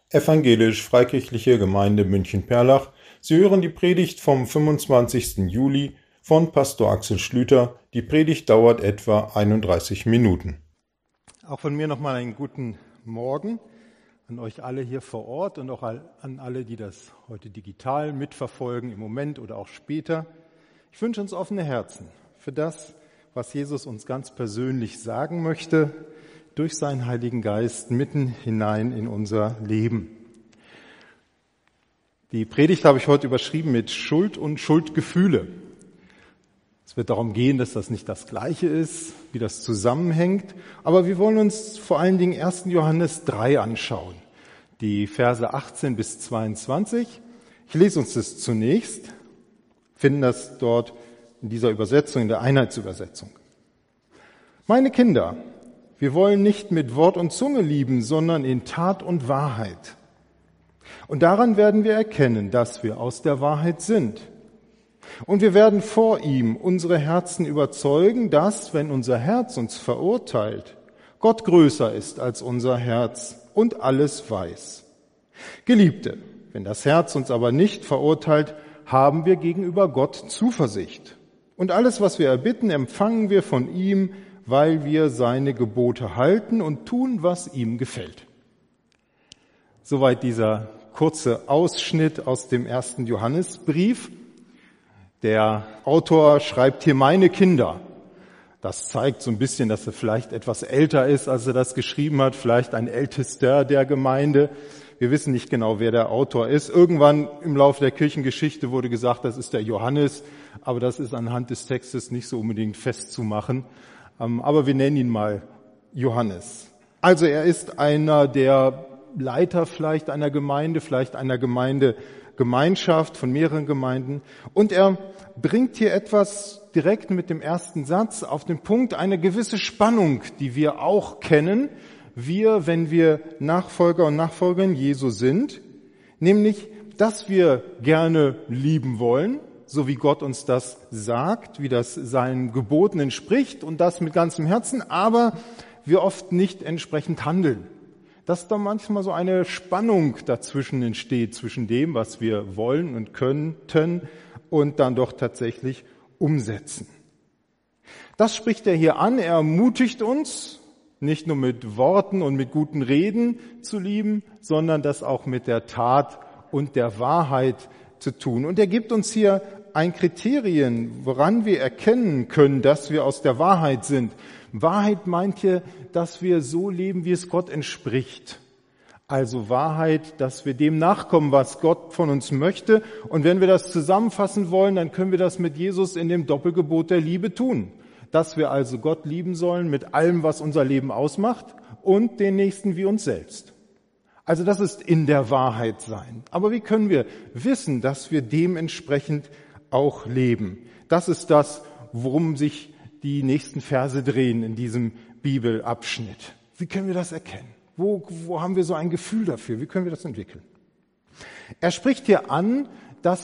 Evangelisch-Freikirchliche Gemeinde München-Perlach. Sie hören die Predigt vom 25. Juli von Pastor Axel Schlüter. Die Predigt dauert etwa 31 Minuten. Auch von mir nochmal einen guten Morgen an euch alle hier vor Ort und auch an alle, die das heute digital mitverfolgen, im Moment oder auch später. Ich wünsche uns offene Herzen für das, was Jesus uns ganz persönlich sagen möchte, durch seinen Heiligen Geist mitten hinein in unser Leben. Die Predigt habe ich heute überschrieben mit Schuld und Schuldgefühle. Es wird darum gehen, dass das nicht das Gleiche ist, wie das zusammenhängt, aber wir wollen uns vor allen Dingen 1. Johannes 3 anschauen, die Verse 18 bis 22. Ich lese uns das zunächst, finden das dort in dieser Übersetzung, in der Einheitsübersetzung. Meine Kinder, wir wollen nicht mit Wort und Zunge lieben, sondern in Tat und Wahrheit. Und daran werden wir erkennen, dass wir aus der Wahrheit sind. Und wir werden vor ihm unsere Herzen überzeugen, dass, wenn unser Herz uns verurteilt, Gott größer ist als unser Herz und alles weiß. Geliebte, wenn das Herz uns aber nicht verurteilt, haben wir gegenüber Gott Zuversicht. Und alles, was wir erbitten, empfangen wir von ihm, weil wir seine Gebote halten und tun, was ihm gefällt. Soweit dieser kurze Ausschnitt aus dem 1. Johannesbrief. Der Autor schreibt hier meine Kinder. Das zeigt so ein bisschen, dass er vielleicht etwas älter ist, als er das geschrieben hat, vielleicht ein Ältester der Gemeinde. Wir wissen nicht genau, wer der Autor ist. Irgendwann im Laufe der Kirchengeschichte wurde gesagt, das ist der Johannes, aber das ist anhand des Textes nicht so unbedingt festzumachen. Aber wir nennen ihn mal Johannes. Also er ist einer der Leiter vielleicht einer Gemeinde, vielleicht einer Gemeinschaft von mehreren Gemeinden. Und er bringt hier etwas direkt mit dem ersten Satz auf den Punkt, eine gewisse Spannung, die wir auch kennen, wenn wir Nachfolger und Nachfolgerinnen Jesu sind, nämlich, dass wir gerne lieben wollen, so wie Gott uns das sagt, wie das seinen Geboten entspricht und das mit ganzem Herzen, aber wir oft nicht entsprechend handeln. Dass da manchmal so eine Spannung dazwischen entsteht, zwischen dem, was wir wollen und könnten und dann doch tatsächlich umsetzen. Das spricht er hier an, er ermutigt uns, nicht nur mit Worten und mit guten Reden zu lieben, sondern das auch mit der Tat und der Wahrheit zu tun. Und er gibt uns hier ein Kriterien, woran wir erkennen können, dass wir aus der Wahrheit sind. Wahrheit meint hier, dass wir so leben, wie es Gott entspricht. Also Wahrheit, dass wir dem nachkommen, was Gott von uns möchte. Und wenn wir das zusammenfassen wollen, dann können wir das mit Jesus in dem Doppelgebot der Liebe tun. Dass wir also Gott lieben sollen mit allem, was unser Leben ausmacht und den Nächsten wie uns selbst. Also das ist in der Wahrheit sein. Aber wie können wir wissen, dass wir dementsprechend auch leben? Das ist das, worum sich die nächsten Verse drehen in diesem Bibelabschnitt. Wie können wir das erkennen? Wo haben wir so ein Gefühl dafür? Wie können wir das entwickeln? Er spricht hier an, dass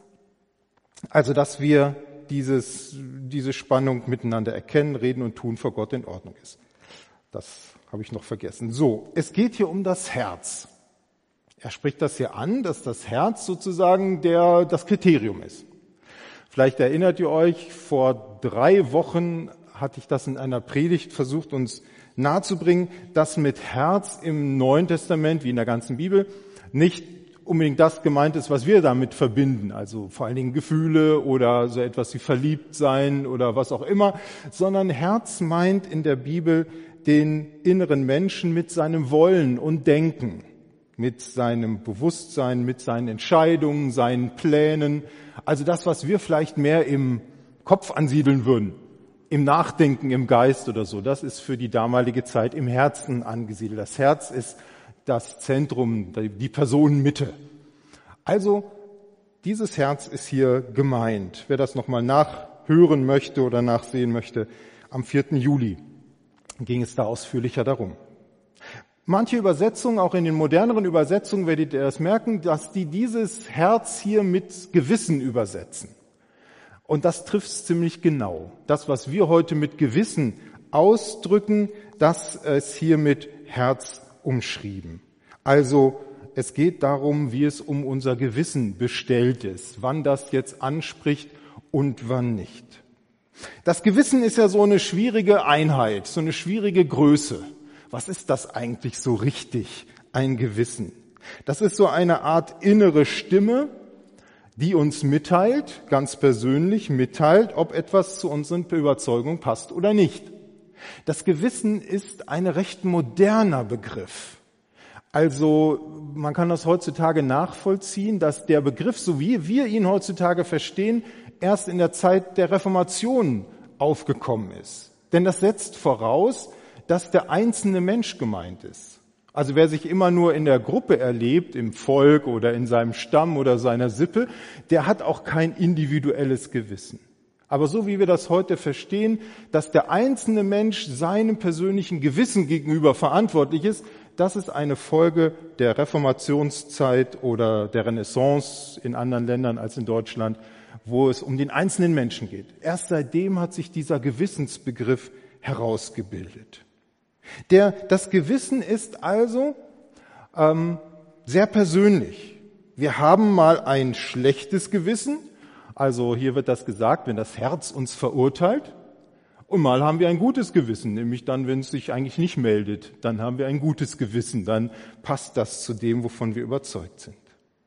wir diese Spannung miteinander erkennen, reden und tun vor Gott in Ordnung ist. Das habe ich noch vergessen. So, es geht hier um das Herz. Er spricht das hier an, dass das Herz sozusagen das Kriterium ist. Vielleicht erinnert ihr euch, vor 3 Wochen hatte ich das in einer Predigt versucht, uns nahezubringen, dass mit Herz im Neuen Testament, wie in der ganzen Bibel, nicht unbedingt das gemeint ist, was wir damit verbinden, also vor allen Dingen Gefühle oder so etwas wie verliebt sein oder was auch immer, sondern Herz meint in der Bibel den inneren Menschen mit seinem Wollen und Denken, mit seinem Bewusstsein, mit seinen Entscheidungen, seinen Plänen, also das, was wir vielleicht mehr im Kopf ansiedeln würden, im Nachdenken, im Geist oder so, das ist für die damalige Zeit im Herzen angesiedelt. Das Herz ist das Zentrum, die Personenmitte. Also dieses Herz ist hier gemeint. Wer das nochmal nachhören möchte oder nachsehen möchte, am 4. Juli ging es da ausführlicher darum. Manche Übersetzungen, auch in den moderneren Übersetzungen, werdet ihr das merken, dass die dieses Herz hier mit Gewissen übersetzen. Und das trifft es ziemlich genau. Das, was wir heute mit Gewissen ausdrücken, das ist hier mit Herz umschrieben. Also es geht darum, wie es um unser Gewissen bestellt ist, wann das jetzt anspricht und wann nicht. Das Gewissen ist ja so eine schwierige Einheit, so eine schwierige Größe. Was ist das eigentlich so richtig, ein Gewissen? Das ist so eine Art innere Stimme, die uns mitteilt, ganz persönlich mitteilt, ob etwas zu unseren Überzeugungen passt oder nicht. Das Gewissen ist ein recht moderner Begriff. Also man kann das heutzutage nachvollziehen, dass der Begriff, so wie wir ihn heutzutage verstehen, erst in der Zeit der Reformation aufgekommen ist. Denn das setzt voraus, dass der einzelne Mensch gemeint ist. Also wer sich immer nur in der Gruppe erlebt, im Volk oder in seinem Stamm oder seiner Sippe, der hat auch kein individuelles Gewissen. Aber so wie wir das heute verstehen, dass der einzelne Mensch seinem persönlichen Gewissen gegenüber verantwortlich ist, das ist eine Folge der Reformationszeit oder der Renaissance in anderen Ländern als in Deutschland, wo es um den einzelnen Menschen geht. Erst seitdem hat sich dieser Gewissensbegriff herausgebildet. Das Gewissen ist also sehr persönlich. Wir haben mal ein schlechtes Gewissen, also hier wird das gesagt, wenn das Herz uns verurteilt, und mal haben wir ein gutes Gewissen, nämlich dann, wenn es sich eigentlich nicht meldet, dann haben wir ein gutes Gewissen, dann passt das zu dem, wovon wir überzeugt sind.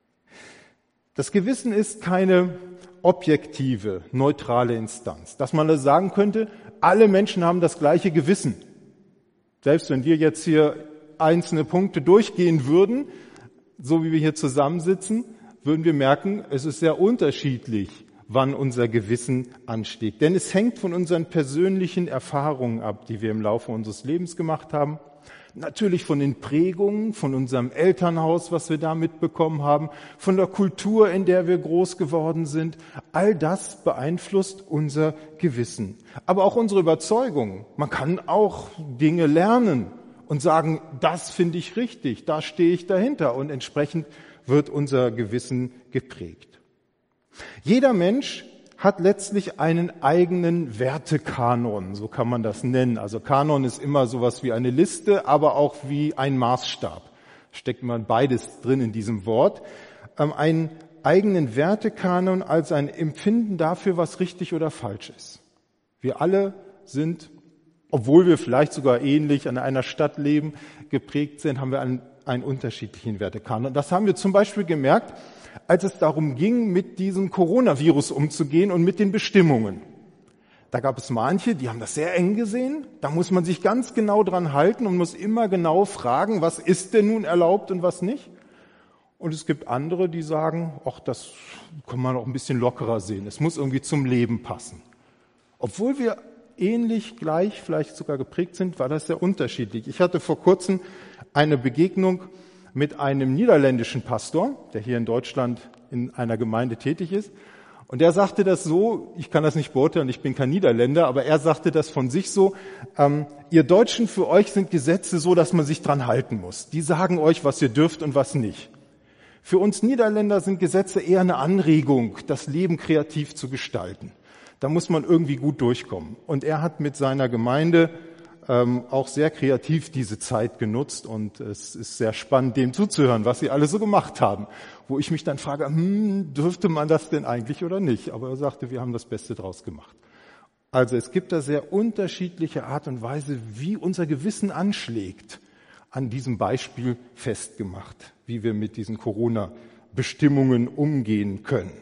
Das Gewissen ist keine objektive, neutrale Instanz, dass man das sagen könnte, alle Menschen haben das gleiche Gewissen. Selbst wenn wir jetzt hier einzelne Punkte durchgehen würden, so wie wir hier zusammensitzen, würden wir merken, es ist sehr unterschiedlich, wann unser Gewissen ansteht. Denn es hängt von unseren persönlichen Erfahrungen ab, die wir im Laufe unseres Lebens gemacht haben. Natürlich von den Prägungen, von unserem Elternhaus, was wir da mitbekommen haben, von der Kultur, in der wir groß geworden sind. All das beeinflusst unser Gewissen. Aber auch unsere Überzeugungen. Man kann auch Dinge lernen und sagen, das finde ich richtig, da stehe ich dahinter. Und entsprechend wird unser Gewissen geprägt. Jeder Mensch hat letztlich einen eigenen Wertekanon, so kann man das nennen. Also Kanon ist immer sowas wie eine Liste, aber auch wie ein Maßstab. Steckt man beides drin in diesem Wort. Einen eigenen Wertekanon als ein Empfinden dafür, was richtig oder falsch ist. Wir alle sind, obwohl wir vielleicht sogar ähnlich an einer Stadt leben, geprägt sind, haben wir einen unterschiedlichen Wertekanon. Das haben wir zum Beispiel gemerkt, als es darum ging, mit diesem Coronavirus umzugehen und mit den Bestimmungen. Da gab es manche, die haben das sehr eng gesehen. Da muss man sich ganz genau dran halten und muss immer genau fragen, was ist denn nun erlaubt und was nicht. Und es gibt andere, die sagen, ach, das kann man auch ein bisschen lockerer sehen. Es muss irgendwie zum Leben passen. Obwohl wir ähnlich, gleich, vielleicht sogar geprägt sind, war das sehr unterschiedlich. Ich hatte vor kurzem eine Begegnung mit einem niederländischen Pastor, der hier in Deutschland in einer Gemeinde tätig ist. Und der sagte das so, ich kann das nicht beurteilen, ich bin kein Niederländer, aber er sagte das von sich so, ihr Deutschen, für euch sind Gesetze so, dass man sich dran halten muss. Die sagen euch, was ihr dürft und was nicht. Für uns Niederländer sind Gesetze eher eine Anregung, das Leben kreativ zu gestalten. Da muss man irgendwie gut durchkommen. Und er hat mit seiner Gemeinde auch sehr kreativ diese Zeit genutzt und es ist sehr spannend, dem zuzuhören, was sie alle so gemacht haben. Wo ich mich dann frage, dürfte man das denn eigentlich oder nicht? Aber er sagte, wir haben das Beste draus gemacht. Also es gibt da sehr unterschiedliche Art und Weise, wie unser Gewissen anschlägt, an diesem Beispiel festgemacht, wie wir mit diesen Corona-Bestimmungen umgehen können.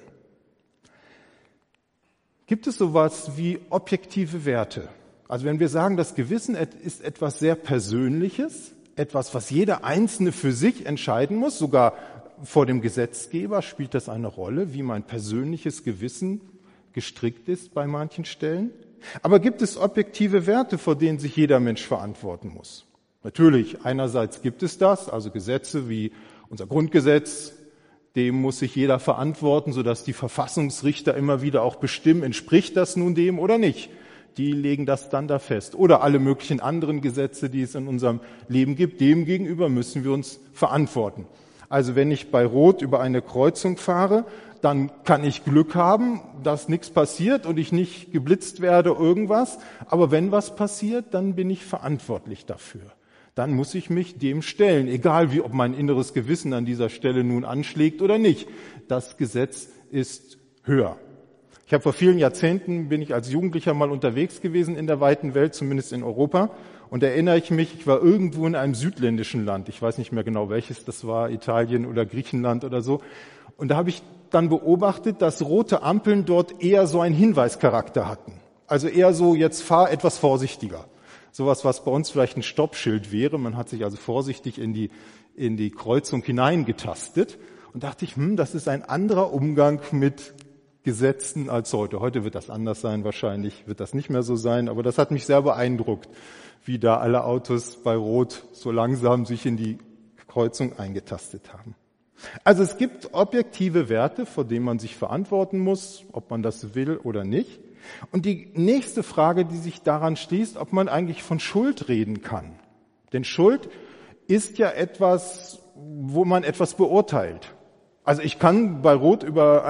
Gibt es sowas wie objektive Werte? Also wenn wir sagen, das Gewissen ist etwas sehr Persönliches, etwas, was jeder Einzelne für sich entscheiden muss, sogar vor dem Gesetzgeber spielt das eine Rolle, wie mein persönliches Gewissen gestrickt ist bei manchen Stellen. Aber gibt es objektive Werte, vor denen sich jeder Mensch verantworten muss? Natürlich, einerseits gibt es das, also Gesetze wie unser Grundgesetz, dem muss sich jeder verantworten, sodass die Verfassungsrichter immer wieder auch bestimmen, entspricht das nun dem oder nicht. Die legen das dann da fest. Oder alle möglichen anderen Gesetze, die es in unserem Leben gibt, dem gegenüber müssen wir uns verantworten. Also wenn ich bei Rot über eine Kreuzung fahre, dann kann ich Glück haben, dass nichts passiert und ich nicht geblitzt werde, irgendwas. Aber wenn was passiert, dann bin ich verantwortlich dafür. dann muss ich mich dem stellen, egal ob mein inneres Gewissen an dieser Stelle nun anschlägt oder nicht. Das Gesetz ist höher. Ich habe vor vielen Jahrzehnten, bin ich als Jugendlicher mal unterwegs gewesen in der weiten Welt, zumindest in Europa. Und erinnere ich mich, ich war irgendwo in einem südländischen Land. Ich weiß nicht mehr genau welches das war, Italien oder Griechenland oder so. Und da habe ich dann beobachtet, dass rote Ampeln dort eher so einen Hinweischarakter hatten. Also eher so, jetzt fahr etwas vorsichtiger. Sowas, was bei uns vielleicht ein Stoppschild wäre. Man hat sich also vorsichtig in die Kreuzung hineingetastet. Und dachte ich, das ist ein anderer Umgang mit Gesetzen als heute. Heute wird das anders sein, wahrscheinlich wird das nicht mehr so sein. Aber das hat mich sehr beeindruckt, wie da alle Autos bei Rot so langsam sich in die Kreuzung eingetastet haben. Also es gibt objektive Werte, vor denen man sich verantworten muss, ob man das will oder nicht. Und die nächste Frage, die sich daran schließt, ob man eigentlich von Schuld reden kann. Denn Schuld ist ja etwas, wo man etwas beurteilt. Also ich kann bei roter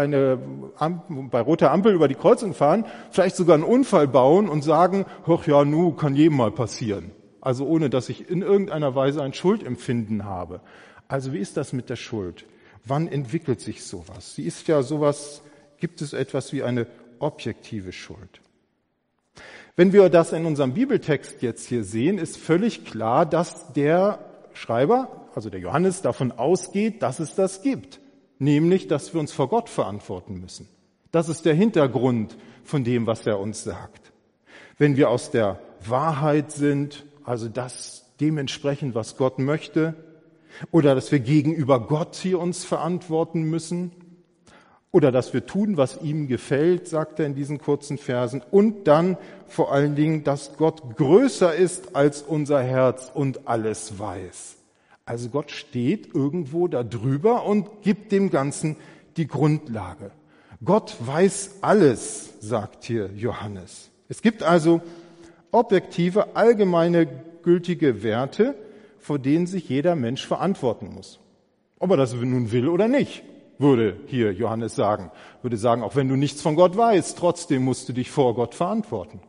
Ampel über die Kreuzung fahren, vielleicht sogar einen Unfall bauen und sagen, ach ja, kann jedem mal passieren. Also ohne, dass ich in irgendeiner Weise ein Schuldempfinden habe. Also wie ist das mit der Schuld? Wann entwickelt sich sowas? Sie ist ja sowas, gibt es etwas wie eine objektive Schuld? Wenn wir das in unserem Bibeltext jetzt hier sehen, ist völlig klar, dass der Schreiber, also der Johannes, davon ausgeht, dass es das gibt. Nämlich, dass wir uns vor Gott verantworten müssen. Das ist der Hintergrund von dem, was er uns sagt. Wenn wir aus der Wahrheit sind, also das dementsprechend, was Gott möchte, oder dass wir gegenüber Gott hier uns verantworten müssen, oder dass wir tun, was ihm gefällt, sagt er in diesen kurzen Versen, und dann vor allen Dingen, dass Gott größer ist als unser Herz und alles weiß. Also Gott steht irgendwo da drüber und gibt dem Ganzen die Grundlage. Gott weiß alles, sagt hier Johannes. Es gibt also objektive, allgemeine, gültige Werte, vor denen sich jeder Mensch verantworten muss. Ob er das nun will oder nicht, würde hier Johannes sagen. Würde sagen, auch wenn du nichts von Gott weißt, trotzdem musst du dich vor Gott verantworten.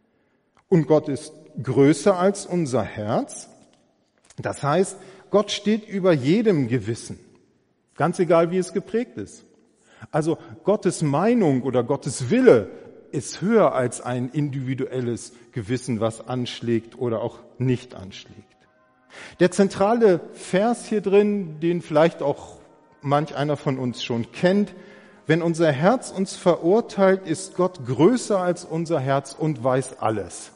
Und Gott ist größer als unser Herz. Das heißt, Gott steht über jedem Gewissen, ganz egal, wie es geprägt ist. Also Gottes Meinung oder Gottes Wille ist höher als ein individuelles Gewissen, was anschlägt oder auch nicht anschlägt. Der zentrale Vers hier drin, den vielleicht auch manch einer von uns schon kennt: Wenn unser Herz uns verurteilt, ist Gott größer als unser Herz und weiß alles.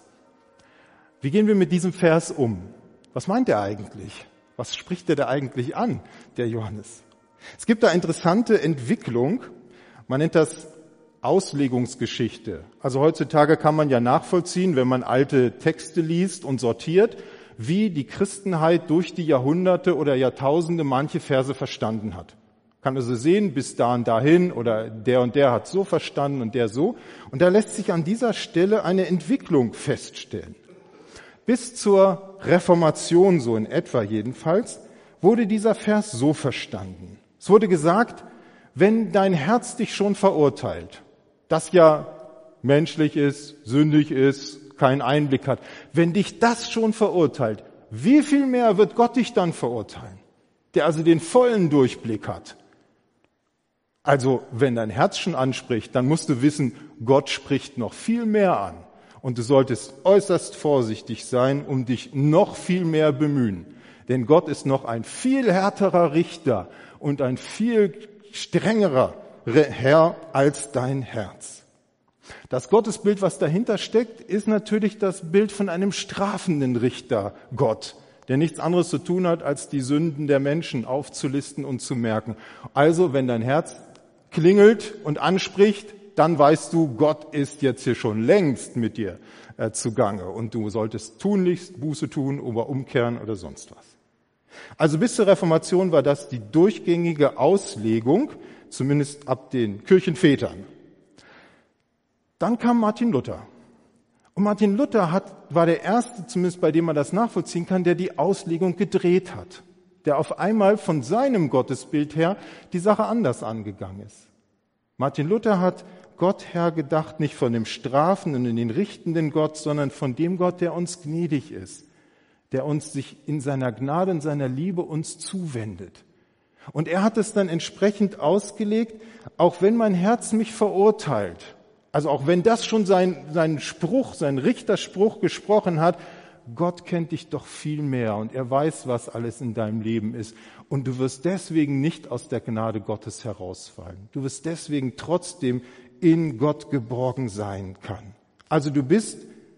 Wie gehen wir mit diesem Vers um? Was meint er eigentlich? Was spricht er da eigentlich an, der Johannes? Es gibt da interessante Entwicklung. Man nennt das Auslegungsgeschichte. Also heutzutage kann man ja nachvollziehen, wenn man alte Texte liest und sortiert, wie die Christenheit durch die Jahrhunderte oder Jahrtausende manche Verse verstanden hat. Kann also sehen, bis da und dahin, oder der und der hat so verstanden und der so. Und da lässt sich an dieser Stelle eine Entwicklung feststellen. Bis zur Reformation, so in etwa jedenfalls, wurde dieser Vers so verstanden. Es wurde gesagt, wenn dein Herz dich schon verurteilt, das ja menschlich ist, sündig ist, keinen Einblick hat, wenn dich das schon verurteilt, wie viel mehr wird Gott dich dann verurteilen, der also den vollen Durchblick hat? Also wenn dein Herz schon anspricht, dann musst du wissen, Gott spricht noch viel mehr an. Und du solltest äußerst vorsichtig sein, um dich noch viel mehr bemühen. Denn Gott ist noch ein viel härterer Richter und ein viel strengerer Herr als dein Herz. Das Gottesbild, was dahinter steckt, ist natürlich das Bild von einem strafenden Richter Gott, der nichts anderes zu tun hat, als die Sünden der Menschen aufzulisten und zu merken. Also, wenn dein Herz klingelt und anspricht, dann weißt du, Gott ist jetzt hier schon längst mit dir zugange und du solltest tunlichst Buße tun oder umkehren oder sonst was. Also bis zur Reformation war das die durchgängige Auslegung, zumindest ab den Kirchenvätern. Dann kam Martin Luther. Und Martin Luther war der Erste, zumindest bei dem man das nachvollziehen kann, der die Auslegung gedreht hat. Der auf einmal von seinem Gottesbild her die Sache anders angegangen ist. Martin Luther hat Gott her gedacht, nicht von dem strafenden und den richtenden Gott, sondern von dem Gott, der uns gnädig ist, der uns sich in seiner Gnade und seiner Liebe uns zuwendet. Und er hat es dann entsprechend ausgelegt, auch wenn mein Herz mich verurteilt, also auch wenn das schon sein Spruch, sein Richterspruch gesprochen hat, Gott kennt dich doch viel mehr und er weiß, was alles in deinem Leben ist. Und du wirst deswegen nicht aus der Gnade Gottes herausfallen. Du wirst deswegen trotzdem in Gott geborgen sein können. Also du bist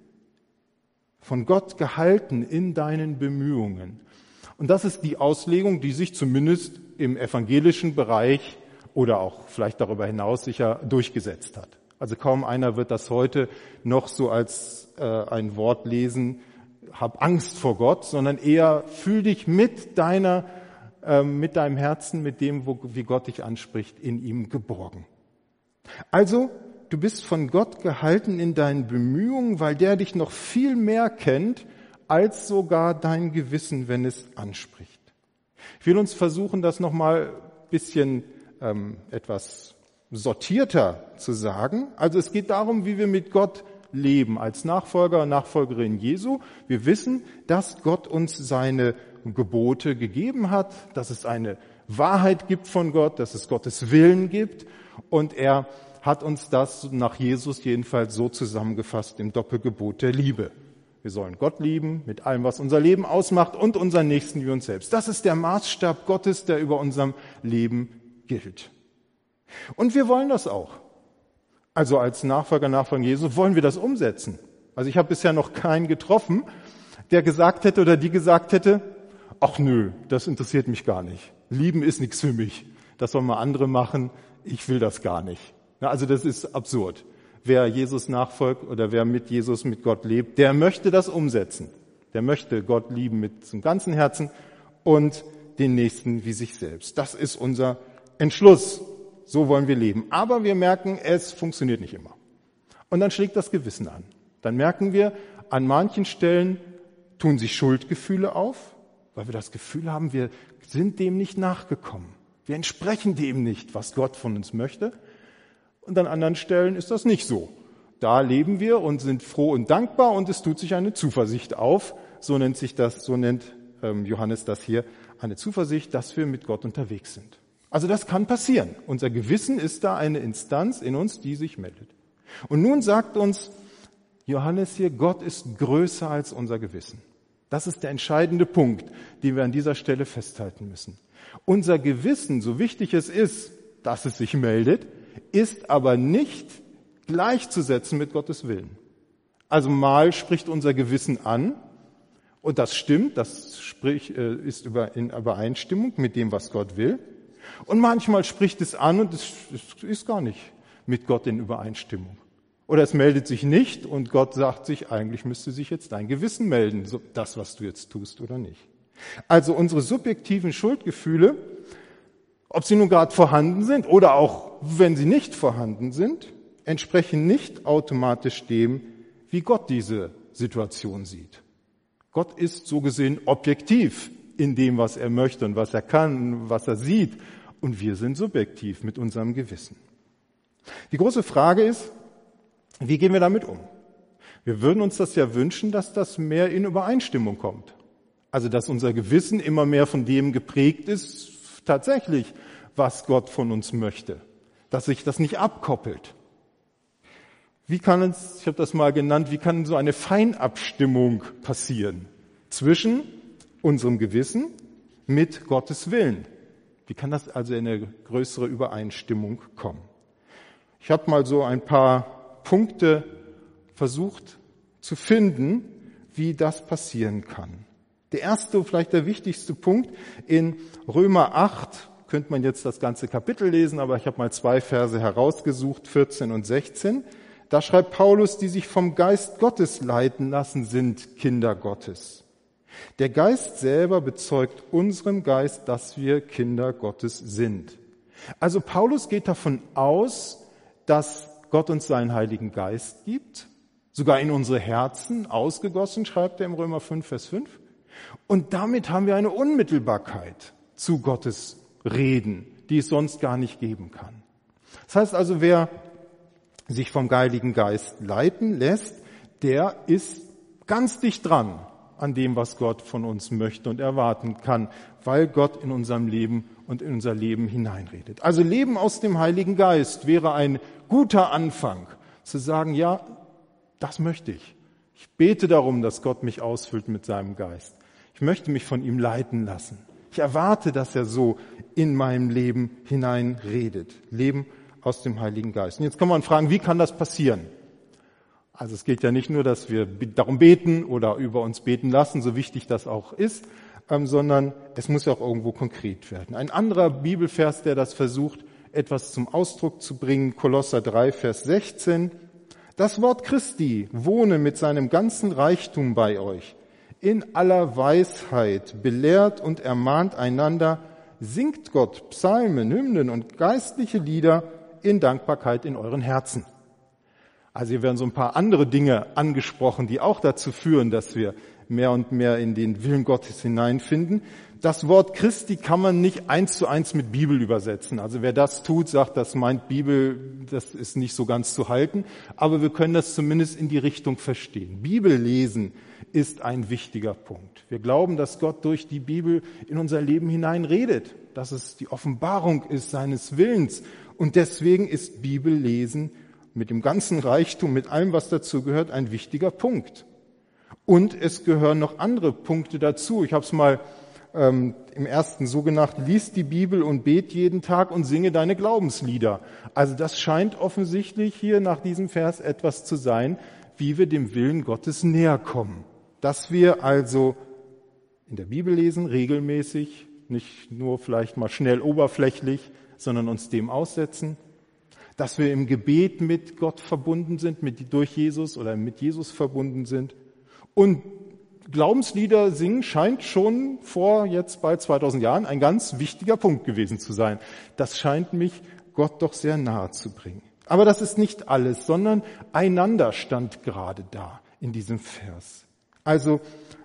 von Gott gehalten in deinen Bemühungen. Und das ist die Auslegung, die sich zumindest im evangelischen Bereich oder auch vielleicht darüber hinaus sicher durchgesetzt hat. Also kaum einer wird das heute noch so als ein Wort lesen, hab Angst vor Gott, sondern eher fühl dich mit deinem Herzen, mit dem, wie Gott dich anspricht, in ihm geborgen. Also, du bist von Gott gehalten in deinen Bemühungen, weil der dich noch viel mehr kennt, als sogar dein Gewissen, wenn es anspricht. Ich will uns versuchen, das nochmal ein bisschen etwas sortierter zu sagen. Also es geht darum, wie wir mit Gott leben als Nachfolger und Nachfolgerin Jesu. Wir wissen, dass Gott uns seine Gebote gegeben hat, dass es eine Wahrheit gibt von Gott, dass es Gottes Willen gibt und er hat uns das nach Jesus jedenfalls so zusammengefasst im Doppelgebot der Liebe. Wir sollen Gott lieben mit allem, was unser Leben ausmacht und unseren Nächsten wie uns selbst. Das ist der Maßstab Gottes, der über unserem Leben gilt. Und wir wollen das auch. Also als Nachfolger Jesu wollen wir das umsetzen. Also ich habe bisher noch keinen getroffen, der gesagt hätte oder die gesagt hätte, ach nö, das interessiert mich gar nicht. Lieben ist nichts für mich. Das sollen mal andere machen. Ich will das gar nicht. Also das ist absurd. Wer Jesus nachfolgt oder wer mit Jesus, mit Gott lebt, der möchte das umsetzen. Der möchte Gott lieben mit seinem ganzen Herzen und den Nächsten wie sich selbst. Das ist unser Entschluss. So wollen wir leben. Aber wir merken, es funktioniert nicht immer. Und dann schlägt das Gewissen an. Dann merken wir, an manchen Stellen tun sich Schuldgefühle auf, weil wir das Gefühl haben, wir sind dem nicht nachgekommen. Wir entsprechen dem nicht, was Gott von uns möchte. Und an anderen Stellen ist das nicht so. Da leben wir und sind froh und dankbar und es tut sich eine Zuversicht auf. So nennt Johannes das hier, eine Zuversicht, dass wir mit Gott unterwegs sind. Also das kann passieren. Unser Gewissen ist da eine Instanz in uns, die sich meldet. Und nun sagt uns Johannes hier, Gott ist größer als unser Gewissen. Das ist der entscheidende Punkt, den wir an dieser Stelle festhalten müssen. Unser Gewissen, so wichtig es ist, dass es sich meldet, ist aber nicht gleichzusetzen mit Gottes Willen. Also mal spricht unser Gewissen an und das stimmt, das ist in Übereinstimmung mit dem, was Gott will. Und manchmal spricht es an und es ist gar nicht mit Gott in Übereinstimmung. Oder es meldet sich nicht und Gott sagt sich, eigentlich müsste sich jetzt dein Gewissen melden, das, was du jetzt tust oder nicht. Also unsere subjektiven Schuldgefühle, ob sie nun gerade vorhanden sind oder auch wenn sie nicht vorhanden sind, entsprechen nicht automatisch dem, wie Gott diese Situation sieht. Gott ist so gesehen objektiv in dem, was er möchte und was er kann, was er sieht. Und wir sind subjektiv mit unserem Gewissen. Die große Frage ist, wie gehen wir damit um? Wir würden uns das ja wünschen, dass das mehr in Übereinstimmung kommt. Also, dass unser Gewissen immer mehr von dem geprägt ist, tatsächlich, was Gott von uns möchte. Dass sich das nicht abkoppelt. Ich habe das mal genannt, wie kann so eine Feinabstimmung passieren zwischen unserem Gewissen mit Gottes Willen? Wie kann das also in eine größere Übereinstimmung kommen? Ich habe mal so ein paar Punkte versucht zu finden, wie das passieren kann. Der erste, vielleicht der wichtigste Punkt, in Römer 8, könnte man jetzt das ganze Kapitel lesen, aber ich habe mal 2 Verse herausgesucht, 14 und 16. Da schreibt Paulus, die sich vom Geist Gottes leiten lassen, sind Kinder Gottes. Der Geist selber bezeugt unserem Geist, dass wir Kinder Gottes sind. Also Paulus geht davon aus, dass Gott uns seinen Heiligen Geist gibt, sogar in unsere Herzen ausgegossen, schreibt er im Römer 5, Vers 5. Und damit haben wir eine Unmittelbarkeit zu Gottes Reden, die es sonst gar nicht geben kann. Das heißt also, wer sich vom Heiligen Geist leiten lässt, der ist ganz dicht dran an dem, was Gott von uns möchte und erwarten kann, weil Gott in unserem Leben und in unser Leben hineinredet. Also Leben aus dem Heiligen Geist wäre ein guter Anfang, zu sagen, ja, das möchte ich. Ich bete darum, dass Gott mich ausfüllt mit seinem Geist. Ich möchte mich von ihm leiten lassen. Ich erwarte, dass er so in meinem Leben hineinredet. Leben aus dem Heiligen Geist. Und jetzt kann man fragen, wie kann das passieren? Also es geht ja nicht nur, dass wir darum beten oder über uns beten lassen, so wichtig das auch ist, sondern es muss ja auch irgendwo konkret werden. Ein anderer Bibelvers, der das versucht, etwas zum Ausdruck zu bringen, Kolosser 3, Vers 16. Das Wort Christi wohne mit seinem ganzen Reichtum bei euch. In aller Weisheit belehrt und ermahnt einander, singt Gott Psalmen, Hymnen und geistliche Lieder in Dankbarkeit in euren Herzen. Also hier werden so ein paar andere Dinge angesprochen, die auch dazu führen, dass wir mehr und mehr in den Willen Gottes hineinfinden. Das Wort Christi kann man nicht 1:1 mit Bibel übersetzen. Also wer das tut, sagt, das meint Bibel, das ist nicht so ganz zu halten. Aber wir können das zumindest in die Richtung verstehen. Bibel lesen ist ein wichtiger Punkt. Wir glauben, dass Gott durch die Bibel in unser Leben hineinredet, dass es die Offenbarung ist seines Willens. Und deswegen ist Bibellesen mit dem ganzen Reichtum, mit allem, was dazu gehört, ein wichtiger Punkt. Und es gehören noch andere Punkte dazu. Ich habe es mal im ersten so genannt, lies die Bibel und bet jeden Tag und singe deine Glaubenslieder. Also das scheint offensichtlich hier nach diesem Vers etwas zu sein, wie wir dem Willen Gottes näher kommen. Dass wir also in der Bibel lesen, regelmäßig, nicht nur vielleicht mal schnell oberflächlich, sondern uns dem aussetzen. Dass wir im Gebet mit Gott verbunden sind, durch Jesus oder mit Jesus verbunden sind. Und Glaubenslieder singen scheint schon vor jetzt bald 2000 Jahren ein ganz wichtiger Punkt gewesen zu sein. Das scheint mich Gott doch sehr nahe zu bringen. Aber das ist nicht alles, sondern einander stand gerade da in diesem Vers. Also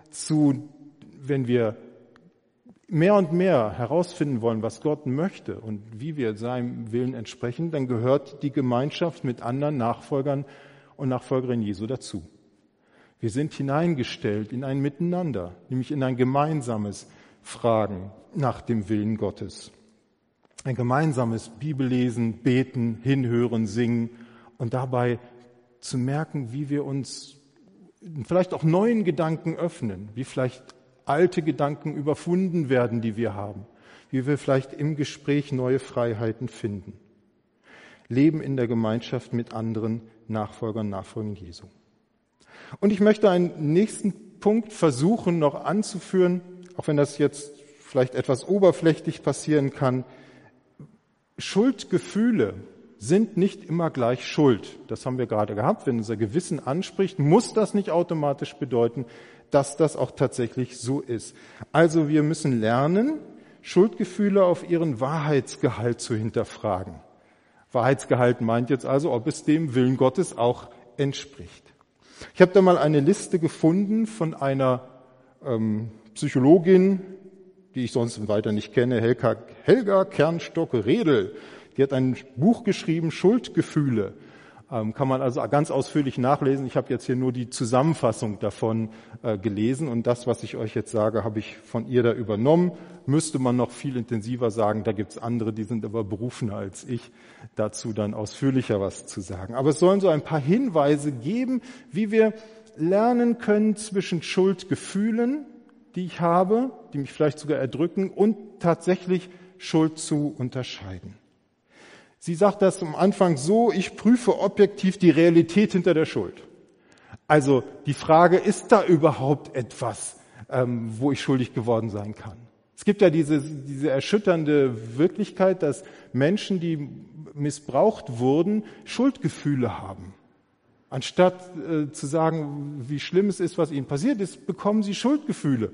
wenn wir mehr und mehr herausfinden wollen, was Gott möchte und wie wir seinem Willen entsprechen, dann gehört die Gemeinschaft mit anderen Nachfolgern und Nachfolgerinnen Jesu dazu. Wir sind hineingestellt in ein Miteinander, nämlich in ein gemeinsames Fragen nach dem Willen Gottes. Ein gemeinsames Bibellesen, Beten, Hinhören, Singen und dabei zu merken, wie wir uns vielleicht auch neuen Gedanken öffnen, wie vielleicht alte Gedanken überwunden werden, die wir haben, wie wir vielleicht im Gespräch neue Freiheiten finden. Leben in der Gemeinschaft mit anderen Nachfolgern und Nachfolgern Jesu. Und ich möchte einen nächsten Punkt versuchen noch anzuführen, auch wenn das jetzt vielleicht etwas oberflächlich passieren kann. Schuldgefühle sind nicht immer gleich Schuld. Das haben wir gerade gehabt. Wenn unser Gewissen anspricht, muss das nicht automatisch bedeuten, dass das auch tatsächlich so ist. Also wir müssen lernen, Schuldgefühle auf ihren Wahrheitsgehalt zu hinterfragen. Wahrheitsgehalt meint jetzt also, ob es dem Willen Gottes auch entspricht. Ich habe da mal eine Liste gefunden von einer Psychologin, die ich sonst weiter nicht kenne, Helga Kernstock-Redl. Die hat ein Buch geschrieben, Schuldgefühle. Kann man also ganz ausführlich nachlesen. Ich habe jetzt hier nur die Zusammenfassung davon gelesen und das, was ich euch jetzt sage, habe ich von ihr da übernommen. Müsste man noch viel intensiver sagen, da gibt's andere, die sind aber berufener als ich, dazu dann ausführlicher was zu sagen. Aber es sollen so ein paar Hinweise geben, wie wir lernen können zwischen Schuldgefühlen, die ich habe, die mich vielleicht sogar erdrücken, und tatsächlich Schuld zu unterscheiden. Sie sagt das am Anfang so, ich prüfe objektiv die Realität hinter der Schuld. Also die Frage, ist da überhaupt etwas, wo ich schuldig geworden sein kann? Es gibt ja diese erschütternde Wirklichkeit, dass Menschen, die missbraucht wurden, Schuldgefühle haben. Anstatt zu sagen, wie schlimm es ist, was ihnen passiert ist, bekommen sie Schuldgefühle,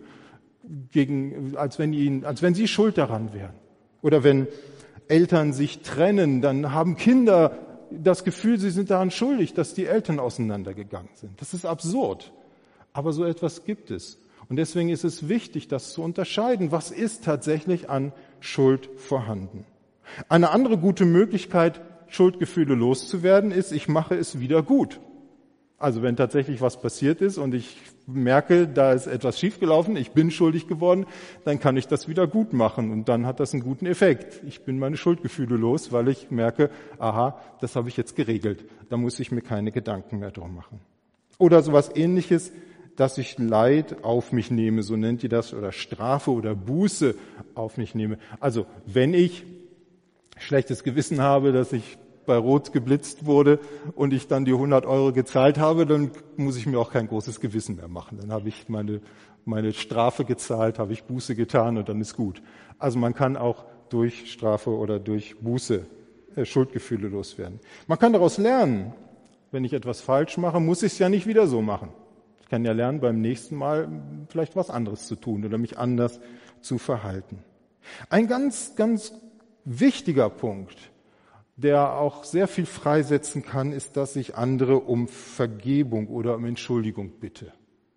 als wenn sie schuld daran wären. Oder wenn Eltern sich trennen, dann haben Kinder das Gefühl, sie sind daran schuldig, dass die Eltern auseinandergegangen sind. Das ist absurd. Aber so etwas gibt es. Und deswegen ist es wichtig, das zu unterscheiden. Was ist tatsächlich an Schuld vorhanden? Eine andere gute Möglichkeit, Schuldgefühle loszuwerden, ist, ich mache es wieder gut. Also wenn tatsächlich was passiert ist und ich merke, da ist etwas schiefgelaufen, ich bin schuldig geworden, dann kann ich das wieder gut machen und dann hat das einen guten Effekt. Ich bin meine Schuldgefühle los, weil ich merke, aha, das habe ich jetzt geregelt. Da muss ich mir keine Gedanken mehr drum machen. Oder sowas Ähnliches, dass ich Leid auf mich nehme, so nennt ihr das, oder Strafe oder Buße auf mich nehme. Also wenn ich schlechtes Gewissen habe, dass ich bei Rot geblitzt wurde und ich dann die 100 € gezahlt habe, dann muss ich mir auch kein großes Gewissen mehr machen. Dann habe ich meine Strafe gezahlt, habe ich Buße getan und dann ist gut. Also man kann auch durch Strafe oder durch Buße Schuldgefühle loswerden. Man kann daraus lernen. Wenn ich etwas falsch mache, muss ich es ja nicht wieder so machen. Ich kann ja lernen, beim nächsten Mal vielleicht was anderes zu tun oder mich anders zu verhalten. Ein ganz, ganz wichtiger Punkt, der auch sehr viel freisetzen kann, ist, dass ich andere um Vergebung oder um Entschuldigung bitte.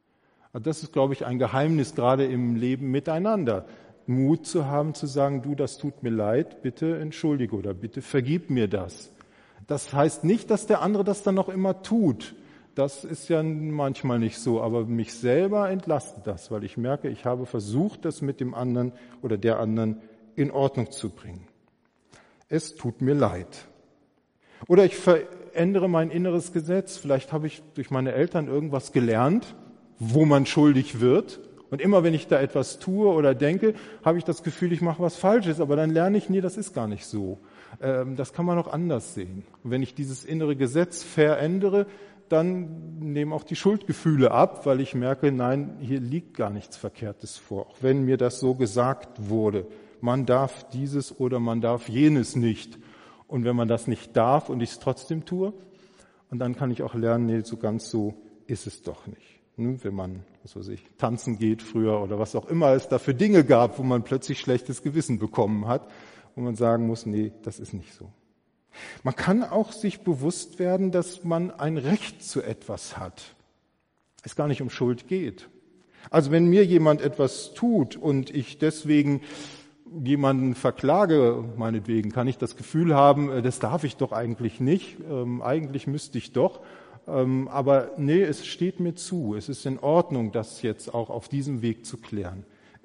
Das ist, glaube ich, ein Geheimnis gerade im Leben miteinander. Mut zu haben, zu sagen, du, das tut mir leid, bitte entschuldige oder bitte vergib mir das. Das heißt nicht, dass der andere das dann noch immer tut. Das ist ja manchmal nicht so, aber mich selber entlastet das, weil ich merke, ich habe versucht, das mit dem anderen oder der anderen in Ordnung zu bringen. Es tut mir leid. Oder ich verändere mein inneres Gesetz. Vielleicht habe ich durch meine Eltern irgendwas gelernt, wo man schuldig wird. Und immer wenn ich da etwas tue oder denke, habe ich das Gefühl, ich mache was Falsches. Aber dann lerne ich, nee, das ist gar nicht so. Das kann man auch anders sehen. Und wenn ich dieses innere Gesetz verändere, dann nehmen auch die Schuldgefühle ab, weil ich merke, nein, hier liegt gar nichts Verkehrtes vor. Auch wenn mir das so gesagt wurde. Man darf dieses oder man darf jenes nicht. Und wenn man das nicht darf und ich es trotzdem tue, und dann kann ich auch lernen, nee, so ganz so ist es doch nicht. Wenn man, tanzen geht früher oder was auch immer es da für Dinge gab, wo man plötzlich schlechtes Gewissen bekommen hat, wo man sagen muss, nee, das ist nicht so. Man kann auch sich bewusst werden, dass man ein Recht zu etwas hat. Es gar nicht um Schuld geht. Also wenn mir jemand etwas tut und ich deswegen jemanden verklage, meinetwegen, kann ich das Gefühl haben, das darf ich doch eigentlich nicht, eigentlich müsste ich doch, aber nee, es steht mir zu, es ist in Ordnung, das jetzt auch auf diesem Weg zu klären.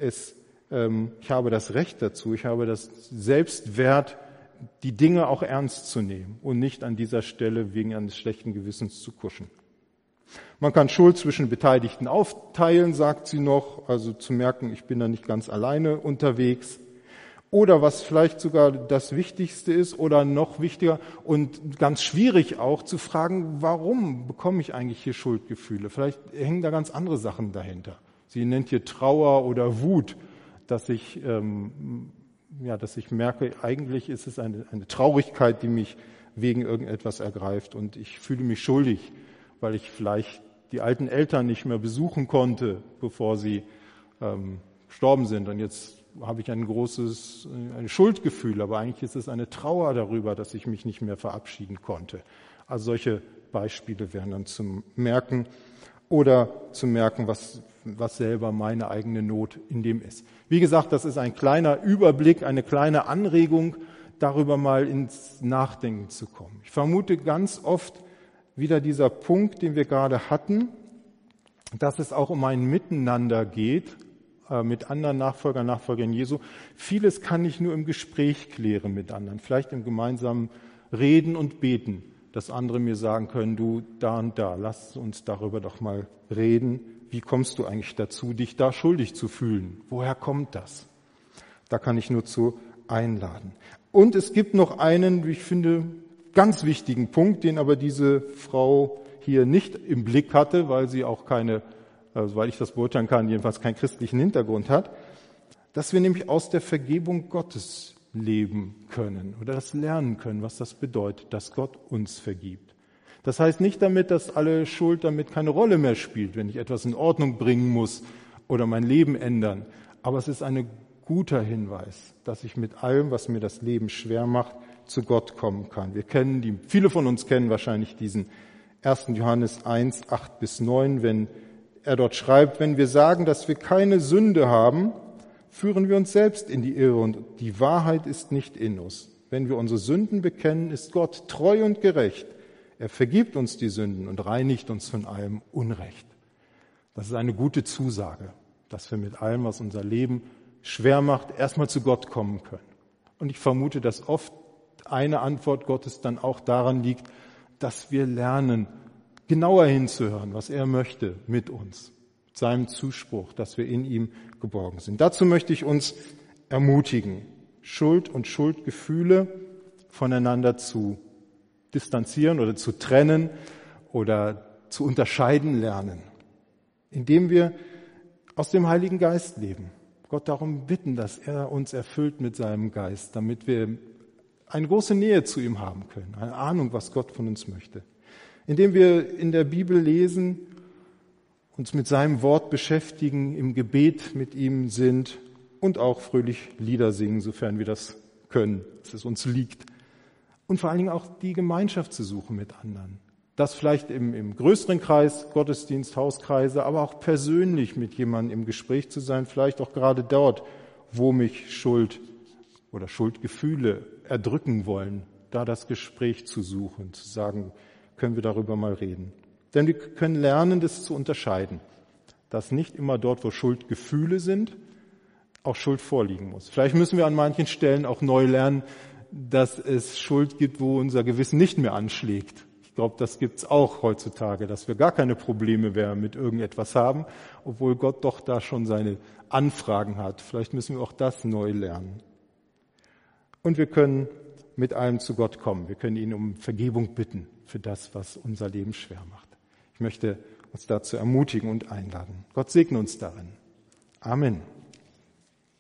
Ich habe das Recht dazu, ich habe das Selbstwert, die Dinge auch ernst zu nehmen und nicht an dieser Stelle wegen eines schlechten Gewissens zu kuschen. Man kann Schuld zwischen Beteiligten aufteilen, sagt sie noch, also zu merken, ich bin da nicht ganz alleine unterwegs. Oder was vielleicht sogar das Wichtigste ist oder noch wichtiger und ganz schwierig auch zu fragen, warum bekomme ich eigentlich hier Schuldgefühle? Vielleicht hängen da ganz andere Sachen dahinter. Sie nennt hier Trauer oder Wut, dass ich merke, eigentlich ist es eine Traurigkeit, die mich wegen irgendetwas ergreift und ich fühle mich schuldig, weil ich vielleicht die alten Eltern nicht mehr besuchen konnte, bevor sie gestorben sind. Und jetzt habe ich ein Schuldgefühl, aber eigentlich ist es eine Trauer darüber, dass ich mich nicht mehr verabschieden konnte. Also solche Beispiele wären dann zum Merken oder zu merken, was selber meine eigene Not in dem ist. Wie gesagt, das ist ein kleiner Überblick, eine kleine Anregung, darüber mal ins Nachdenken zu kommen. Ich vermute ganz oft wieder dieser Punkt, den wir gerade hatten, dass es auch um ein Miteinander geht, mit anderen Nachfolgern Jesu. Vieles kann ich nur im Gespräch klären mit anderen, vielleicht im gemeinsamen Reden und Beten, dass andere mir sagen können, du, da und da, lass uns darüber doch mal reden. Wie kommst du eigentlich dazu, dich da schuldig zu fühlen? Woher kommt das? Da kann ich nur zu einladen. Und es gibt noch einen, wie ich finde, ganz wichtigen Punkt, den aber diese Frau hier nicht im Blick hatte, weil sie auch weil ich das beurteilen kann, jedenfalls keinen christlichen Hintergrund hat, dass wir nämlich aus der Vergebung Gottes leben können oder das lernen können, was das bedeutet, dass Gott uns vergibt. Das heißt nicht damit, dass alle Schuld damit keine Rolle mehr spielt, wenn ich etwas in Ordnung bringen muss oder mein Leben ändern. Aber es ist ein guter Hinweis, dass ich mit allem, was mir das Leben schwer macht, zu Gott kommen kann. Viele von uns kennen wahrscheinlich diesen 1. Johannes 1, 8-9, wenn er dort schreibt, wenn wir sagen, dass wir keine Sünde haben, führen wir uns selbst in die Irre und die Wahrheit ist nicht in uns. Wenn wir unsere Sünden bekennen, ist Gott treu und gerecht. Er vergibt uns die Sünden und reinigt uns von allem Unrecht. Das ist eine gute Zusage, dass wir mit allem, was unser Leben schwer macht, erstmal zu Gott kommen können. Und ich vermute, dass oft eine Antwort Gottes dann auch daran liegt, dass wir lernen, genauer hinzuhören, was er möchte mit uns, mit seinem Zuspruch, dass wir in ihm geborgen sind. Dazu möchte ich uns ermutigen, Schuld und Schuldgefühle voneinander zu distanzieren oder zu trennen oder zu unterscheiden lernen, indem wir aus dem Heiligen Geist leben. Gott darum bitten, dass er uns erfüllt mit seinem Geist, damit wir eine große Nähe zu ihm haben können, eine Ahnung, was Gott von uns möchte. Indem wir in der Bibel lesen, uns mit seinem Wort beschäftigen, im Gebet mit ihm sind und auch fröhlich Lieder singen, sofern wir das können, dass es uns liegt. Und vor allen Dingen auch die Gemeinschaft zu suchen mit anderen. Das vielleicht im größeren Kreis, Gottesdienst, Hauskreise, aber auch persönlich mit jemandem im Gespräch zu sein, vielleicht auch gerade dort, wo mich Schuld oder Schuldgefühle erdrücken wollen, da das Gespräch zu suchen, zu sagen, können wir darüber mal reden. Denn wir können lernen, das zu unterscheiden, dass nicht immer dort, wo Schuldgefühle sind, auch Schuld vorliegen muss. Vielleicht müssen wir an manchen Stellen auch neu lernen, dass es Schuld gibt, wo unser Gewissen nicht mehr anschlägt. Ich glaube, das gibt's auch heutzutage, dass wir gar keine Probleme mehr mit irgendetwas haben, obwohl Gott doch da schon seine Anfragen hat. Vielleicht müssen wir auch das neu lernen. Und wir können mit allem zu Gott kommen. Wir können ihn um Vergebung bitten für das, was unser Leben schwer macht. Ich möchte uns dazu ermutigen und einladen. Gott segne uns darin. Amen.